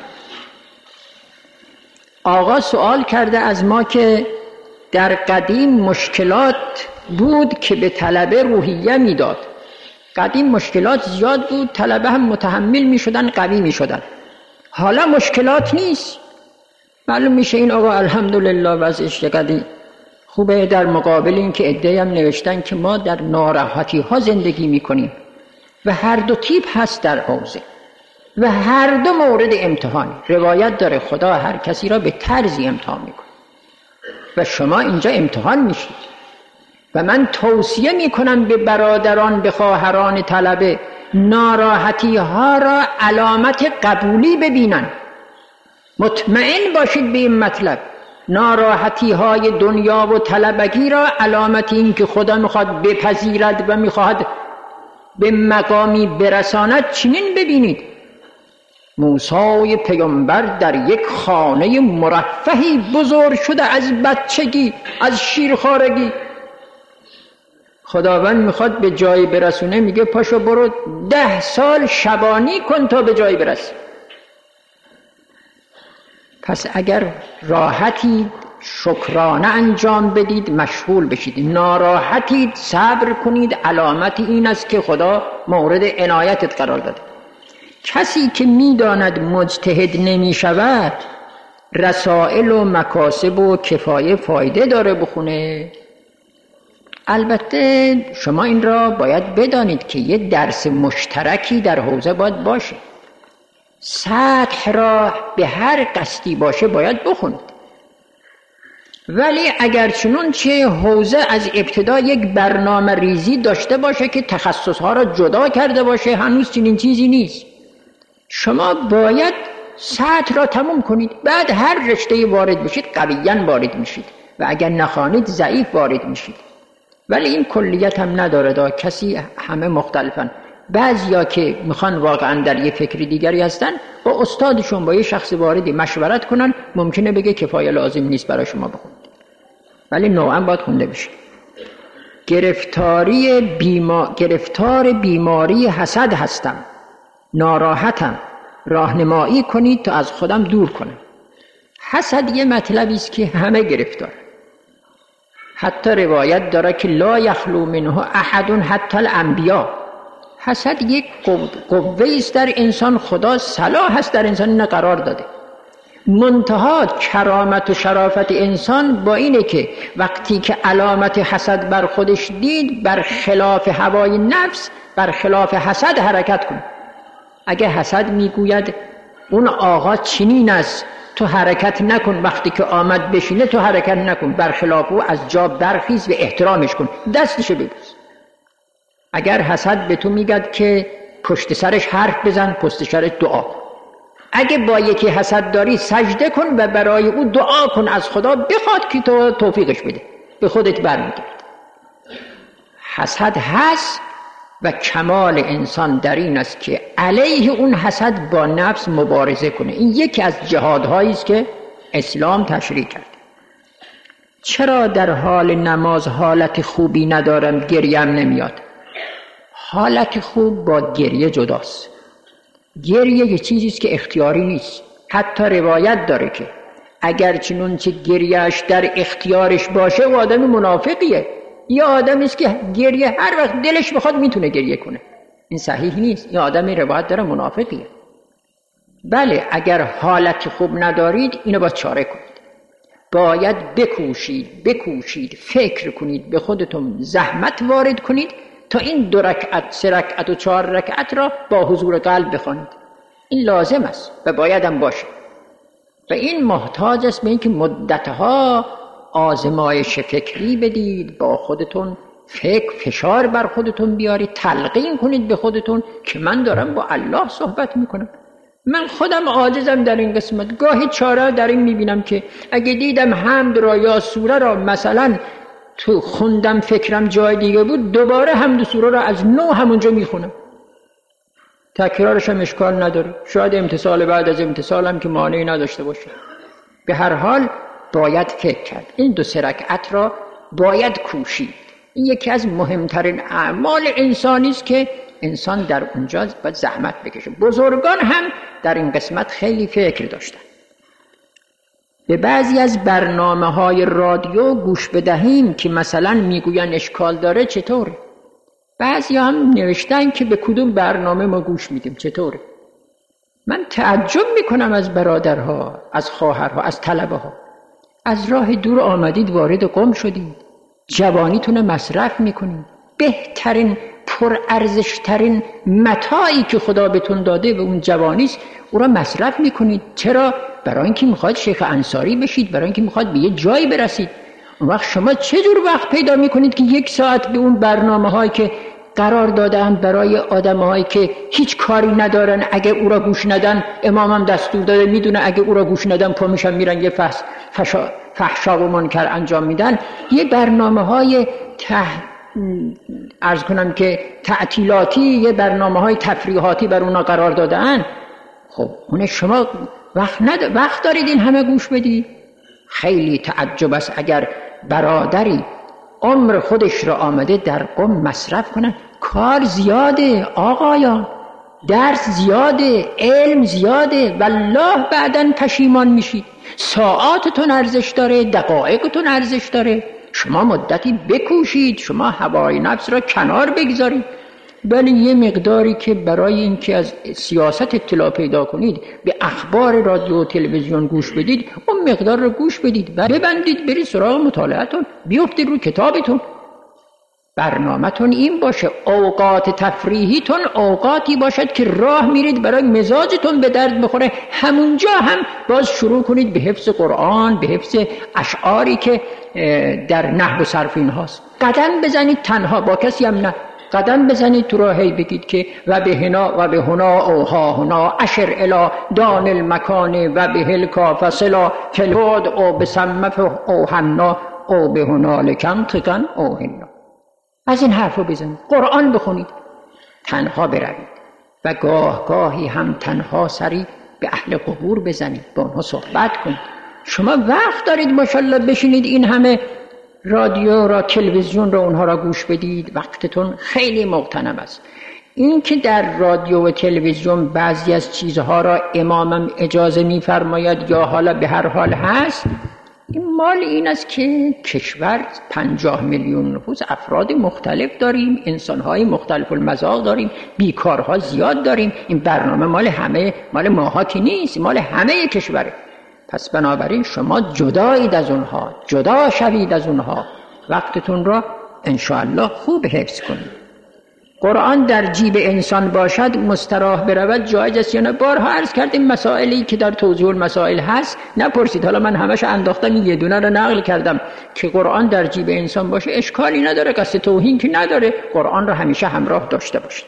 آقا سوال کرده از ما که در قدیم مشکلات بود که به طلبه روحیه میداد. قدیم مشکلات زیاد بود، طلبه هم متحمل می شدن، قوی می شدن. حالا مشکلات نیست. معلوم میشه این آقا الحمدلله وضعش قدیم خوبه، در مقابل این که عده‌ای هم نوشتن که ما در ناراحتی ها زندگی میکنیم و هر دو تیپ هست در حوزه و هر دو مورد امتحانی. روایت داره خدا هر کسی را به طرزی امتحان میکنه و شما اینجا امتحان میشید و من توصیه میکنم به برادران، به خواهران طلبه، ناراحتی ها را علامت قبولی ببینن. مطمئن باشید به این مطلب، ناراحتی های دنیا و طلبگی را علامت این که خدا میخواد بپذیرد و میخواد به مقامی برساند چنین ببینید. موسی پیامبر در یک خانه مرفهی بزرگ شده، از بچگی، از شیرخوارگی. خداوند میخواد به جایی برسونه، میگه پاشو برو 10 سال شبانی کن تا به جایی برسی. پس اگر راحتی شکرانه انجام بدید، مشغول بشید. ناراحتید، صبر کنید، علامت این است که خدا مورد عنایتت قرار داده. کسی که میداند مجتهد نمی شود، رسائل و مکاسب و کفایه فایده داره بخونه. البته شما این را باید بدانید که یه درس مشترکی در حوزه باید باشه. سطح را به هر قصدی باشه باید بخونید، ولی اگر چنون چه حوزه از ابتدا یک برنامه ریزی داشته باشه که تخصصها را جدا کرده باشه، هنوز چنین چیزی نیست. شما باید سطح را تموم کنید، بعد هر رشته وارد بشید قویاً وارد میشید و اگر نخوانید ضعیف وارد میشید. ولی این کلیت هم نداره، کسی همه مختلفن. بعضیا که میخوان واقعا در یه فکر دیگری هستن، با استادشون، با یه شخص واردی مشورت کنن، ممکنه بگه کفایه لازم نیست برای شما بخونید، ولی نوعا باید خونده بشه. گرفتار بیماری حسد هستم، ناراحتم، راهنمایی کنید تا از خودم دور کنم. حسد یه مطلبی است که همه گرفتار. حتی روایت داره که لا یخلو منه احد حتی الانبیا. حسد یک قوه است در انسان، خدا صلاح است در انسان اینو قرار داده. منتها کرامت و شرافت انسان با اینه که وقتی که علامت حسد بر خودش دید، بر خلاف هوای نفس، بر خلاف حسد حرکت کن. اگه حسد میگوید اون آقا چنین است، تو حرکت نکن، وقتی که آمد بشینه تو حرکت نکن، برخلاف او از جا برخیز و احترامش کن، دستشو ببوس. اگر حسد به تو میگد که پشت سرش حرف بزن، پشت سرش دعا کن. اگه با یکی حسد داری، سجده کن و برای او دعا کن، از خدا بخواد که تو توفیقش بده، به خودت برمیگرد. حسد هست و کمال انسان در این است که علیه اون حسد با نفس مبارزه کنه. این یکی از جهادهایی است که اسلام تشریع کرده. چرا در حال نماز حالت خوبی ندارم، گریم نمیاد؟ حالت خوب با گریه جداست. گریه یه چیزی است که اختیاری نیست. حتی روایت داره که اگر چنون چه گریهش در اختیارش باشه، و آدم منافقیه. یه آدمی است که گریه هر وقت دلش بخواد میتونه گریه کنه، این صحیح نیست. یه آدمی روایت داره منافقیه. بله، اگر حالت خوب ندارید، اینو باید چاره کنید. باید بکوشید، فکر کنید، به خودتون زحمت وارد کنید تا این 2 رکعت، 3 رکعت و 4 رکعت را با حضور قلب بخوانید. این لازم است و باید هم باشه. و این محتاج است به اینکه مدتها آزمایش فکری بدید، با خودتون فشار بر خودتون بیارید، تلقین کنید به خودتون که من دارم با الله صحبت میکنم. من خودم عاجزم در این قسمت. گاهی چاره در این میبینم که اگه دیدم حمد را یا سوره را مثلا تو خوندم فکرم جای دیگه بود، دوباره حمد و سوره را از نو همونجا میخونم. تکرارش هم اشکال نداره، شاید امتصال بعد از امتصالم که مانعی نداشته باشه. به هر حال باید فکر کرد، این 2-3 رکعت را باید کوشید. این یکی از مهمترین اعمال انسانی است که انسان در اونجا باید زحمت بکشه. بزرگان هم در این قسمت خیلی فکر داشتن. به بعضی از برنامه‌های رادیو گوش بدهیم که مثلا میگوین اشکال داره، چطوره؟ بعضی هم نوشتن که به کدوم برنامه ما گوش میدیم، چطوره؟ من تعجب میکنم از برادرها، از خواهرها، از طلبه ها. از راه دور آمدید وارد قم شدید، جوانیتون مصرف میکنید، بهترین پرارزشترین متاعی که خدا بهتون داده و اون جوانیست، او را مصرف میکنید. چرا؟ برای اینکه میخواید شیخ انصاری بشید، برای اینکه میخواید به یه جایی برسید. اون وقت شما چه جور وقت پیدا میکنید که 1 ساعت به اون برنامه هایی که قرار دادن برای آدم هایی که هیچ کاری ندارن، اگه او را گوش ندن، امامم دستور داده میدونه اگه او را گوش ندن پا میشن میرن یه فحشا و منکر انجام میدن، یه برنامه های عرض کنم که تعطیلاتی، یه برنامه های تفریحاتی بر اونا قرار دادن. خب اون شما وقت دارید این همه گوش بدید؟ خیلی تعجب است اگر برادری عمر خودش را آمده در قم مصرف کنه. کار زیاده آقایان، درس زیاده، علم زیاده، والله بعداً پشیمان میشید. ساعاتتون ارزش داره، دقایقتون ارزش داره. شما مدتی بکوشید، شما هوای نفس را کنار بگذارید. ولی یه مقداری که برای اینکه از سیاست اطلاع پیدا کنید به اخبار رادیو و تلویزیون گوش بدید، اون مقدار رو گوش بدید و ببندید، برید سراغ مطالعه‌تون، بیفتید رو کتابتون. برنامه‌تون این باشه، اوقات تفریحیتون اوقاتی باشد که راه میرید برای مزاجتون به درد بخوره. همونجا هم باز شروع کنید به حفظ قرآن، به حفظ اشعاری که در نحو و صرف اینهاست. قدم بزنید تنها، با کسی هم نه. قدم بزنید تو راه، هی بگید که و به هنا او ها هنا اشر الی دان المکان و به الکاف صلا فلود او بسمف او حنا او به هنا لکم تکن او هنا. از این حرف رو بزنید. قرآن بخونید، تنها بروید و گاهی هم تنها سری به اهل قبور بزنید، با اونها صحبت کنید. شما وقت دارید ماشاءالله بشینید این همه رادیو را، تلویزیون را، اونها را گوش بدید. وقتتون خیلی مغتنم است. این که در رادیو و تلویزیون بعضی از چیزها را امامم اجازه می‌فرماید یا حالا به هر حال هست، این مال این است که کشور 50 میلیون نفوس، افراد مختلف داریم، انسان‌های مختلف المذاق داریم، بیکارها زیاد داریم. این برنامه مال همه، مال ماها که نیست، مال همه کشوره. پس بنابراین شما جدایید از اونها، جدا شوید از اونها، وقتتون را انشاءالله خوب حفظ کنید. قرآن در جیب انسان باشد مستراح برود جایز است یا نه؟ بارها عرض کردیم مسائلی که در توضیح المسائل هست نپرسید، حالا من همش انداختم یه دونه رو نقل کردم که قرآن در جیب انسان باشه اشکالی نداره، قصد توهین که نداره. قرآن را همیشه همراه داشته باشید.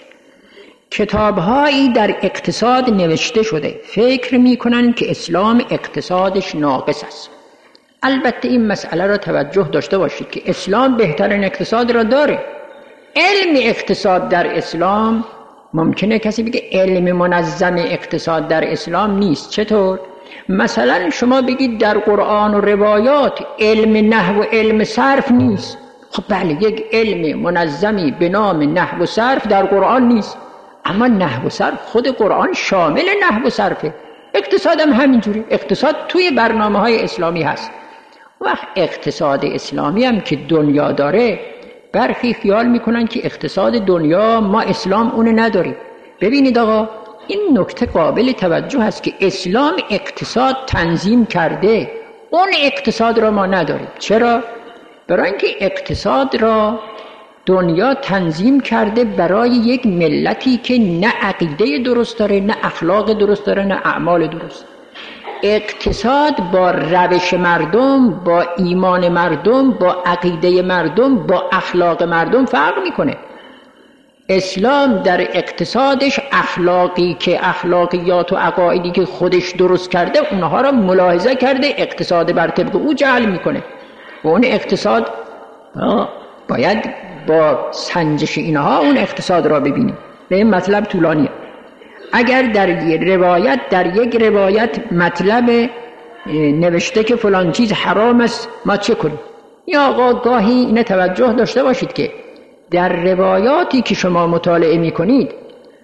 کتاب‌هایی در اقتصاد نوشته شده فکر می‌کنند که اسلام اقتصادش ناقص است. البته این مسئله را توجه داشته باشید که اسلام بهترین اقتصاد را داره. علم اقتصاد در اسلام، ممکنه کسی بگه علم منظم اقتصاد در اسلام نیست. چطور؟ مثلا شما بگید در قرآن و روایات علم نحو و علم صرف نیست. خب بله، یک علم منظمی به نام نحو و صرف در قرآن نیست، اما نحو و صرف خود قرآن شامل نحو و صرفه. اقتصاد هم همینجوری، اقتصاد توی برنامه‌های اسلامی هست. وقت اقتصاد اسلامی هم که دنیا داره، برخی خیال میکنن که اقتصاد دنیا ما اسلام اون نداریم. ببینید آقا، این نکته قابل توجه است که اسلام اقتصاد تنظیم کرده، اون اقتصاد را ما نداریم. چرا؟ برای اینکه اقتصاد را دنیا تنظیم کرده برای یک ملتی که نه عقیده درست داره، نه اخلاق درست داره، نه اعمال درست. اقتصاد با روش مردم، با ایمان مردم، با عقیده مردم، با اخلاق مردم فرق میکنه. اسلام در اقتصادش اخلاقی که اخلاقیات و عقایدی که خودش درست کرده اونها را ملاحظه کرده، اقتصاد بر طبق او جعل میکنه و اون اقتصاد باید با سنجش اینها اون اقتصاد را ببینیم. به این مطلب طولانیه. اگر در یک روایت مطلب نوشته که فلان چیز حرام است، ما چه کنیم؟ یا آقا گاهی این توجه داشته باشید که در روایاتی که شما مطالعه می کنید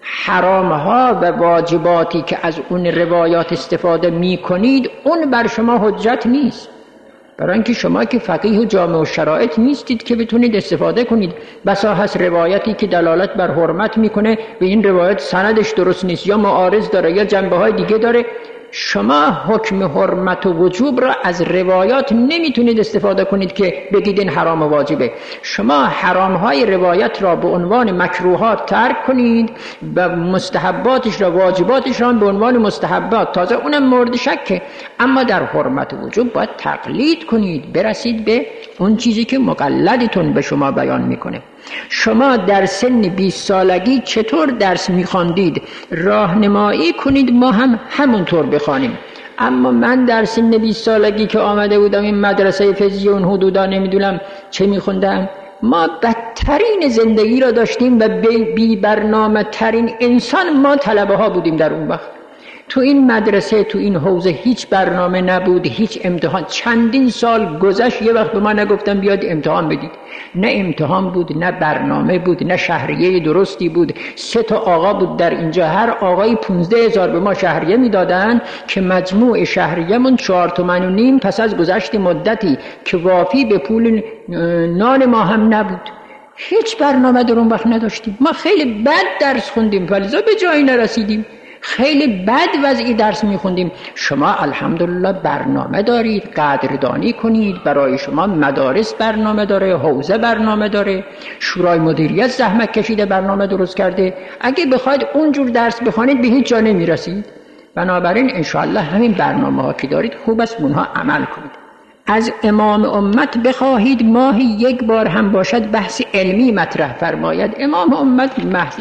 حرامها و واجباتی که از اون روایات استفاده می کنید اون بر شما حجت نیست، برای اینکه شما که فقیه و جامع و شرایط نیستید که بتونید استفاده کنید. بسا هست روایتی که دلالت بر حرمت میکنه و این روایت سندش درست نیست یا معارض داره یا جنبه های دیگه داره، شما حکم حرمت و وجوب را از روایات نمیتونید استفاده کنید که بگید این حرام و واجبه. شما حرام های روایت را به عنوان مکروهات ترک کنید و مستحباتش را، واجباتش را به عنوان مستحبات، تازه اونم مورد شکه، اما در حرمت و وجوب باید تقلید کنید، برسید به اون چیزی که مقلدتون به شما بیان میکنه. شما در سن 20 سالگی چطور درس میخواندید راهنمایی کنید ما هم همونطور بخوانیم. اما من در سن 20 سالگی که آمده بودم این مدرسه فیضیه اون حدودا نمیدونم چه میخوندم، ما بدترین زندگی را داشتیم و بی برنامه ترین انسان ما طلبه ها بودیم در اون وقت. تو این مدرسه، تو این حوزه هیچ برنامه نبود، هیچ امتحان. چندین سال گذشت یه وقت به ما نگفتن بیاد امتحان بدید. نه امتحان بود، نه برنامه بود، نه شهریه درستی بود. 3 تا آقا بود در اینجا، هر آقایی 15,000 به ما شهریه میدادن که مجموع شهریه‌مون 4.5 تومن پس از گذشت مدتی که وافی به پول نان ما هم نبود. هیچ برنامه در اون وقت نداشتیم. ما خیلی بد درس خوندیم فلزا به جایی نرسیدیم، خیلی بد وضعی درس میخوندیم. شما الحمدلله برنامه دارید، قدردانی کنید. برای شما مدارس برنامه داره، حوزه برنامه داره، شورای مدیریت زحمت کشیده برنامه درست کرده. اگه بخواید اونجور درس بخوانید به هیچ جا نمیرسید. بنابراین انشاءالله همین برنامه ها که دارید خوب است اونها عمل کنید. از امام امت بخواهید ماهی 1 بار هم باشد بحث علمی مطرح فرماید. امام امت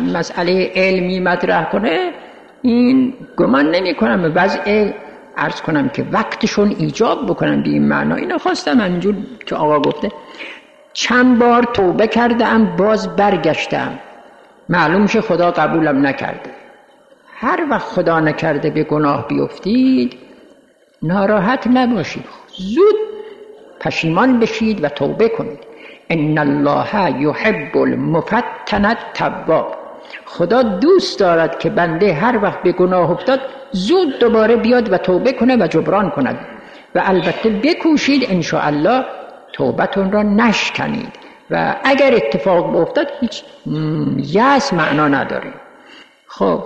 مسئله علمی مطرح کنه این گمان نمی کنم وضع عرض کنم که وقتشون ایجاب بکنم به این معنا. اینو خواستم همینجور که آقا گفته. چند بار توبه کردم باز برگشتم، معلوم شه خدا قبولم نکرده. هر وقت خدا نکرده به گناه بیفتید ناراحت نباشید، زود پشیمان بشید و توبه کنید. ان الله یحب المفتن التواب. خدا دوست دارد که بنده هر وقت به گناه افتاد زود دوباره بیاد و توبه کنه و جبران کند و البته بکوشید انشاءالله توبتون را نشکنید و اگر اتفاق افتاد هیچ یأس معنا نداره. خب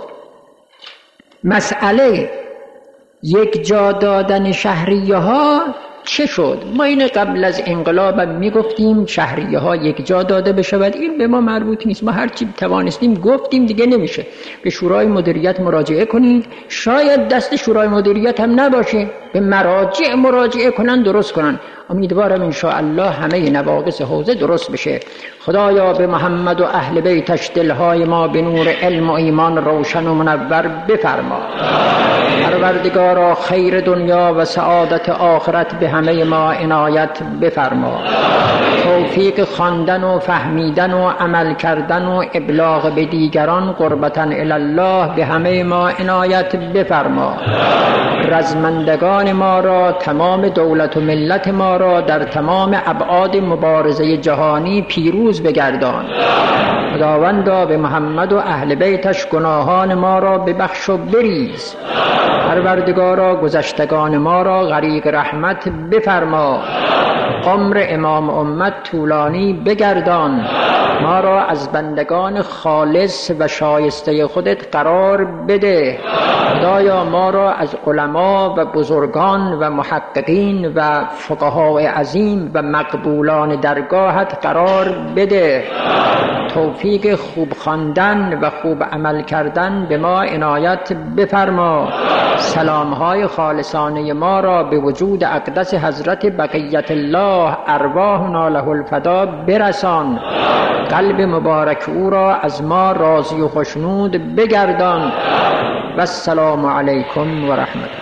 مسئله یک جا دادن شهریه ها چه شد؟ ما این قبل از انقلاب میگفتیم شهریه ها یک جا داده بشود، این به ما مربوط نیست. ما هرچی توانستیم گفتیم، دیگه نمیشه. به شورای مدیریت مراجعه کنید، شاید دست شورای مدیریت هم نباشه، به مراجع مراجعه کنن درست کنن. امیدوارم انشاءالله همه نواقص حوزه درست بشه. خدایا به محمد و اهل بیتش دلهای ما به نور علم و ایمان روشن و منور بفرما. پروردگارا خیر دنیا و سعادت آخرت به همه ما عنایت بفرما. توفیق خواندن و فهمیدن و عمل کردن و ابلاغ به دیگران قربتاً الی الله به همه ما عنایت بفرما. رزمندگان ما را، تمام دولت و ملت ما را در تمام ابعاد مبارزه جهانی پیروز بگردان. خداوندا به محمد و اهل بیتش گناهان ما را ببخش و بریز. پروردگارا گذشتگان ما را غریق رحمت بفرما. عمر امام امت طولانی بگردان. ما را از بندگان خالص و شایسته خودت قرار بده. خدایا ما را از علما و بزرگان و محققین و فقهای عظیم و مقبولان درگاهت قرار بده. توفیق خوب خواندن و خوب عمل کردن به ما عنایت بفرما. سلامهای خالصانه ما را به وجود اقدس حضرت بقیت الله ارواحنا له الفدا برسان. قلب مبارک او را از ما راضی و خوشنود بگردان. و السلام علیکم و رحمت الله.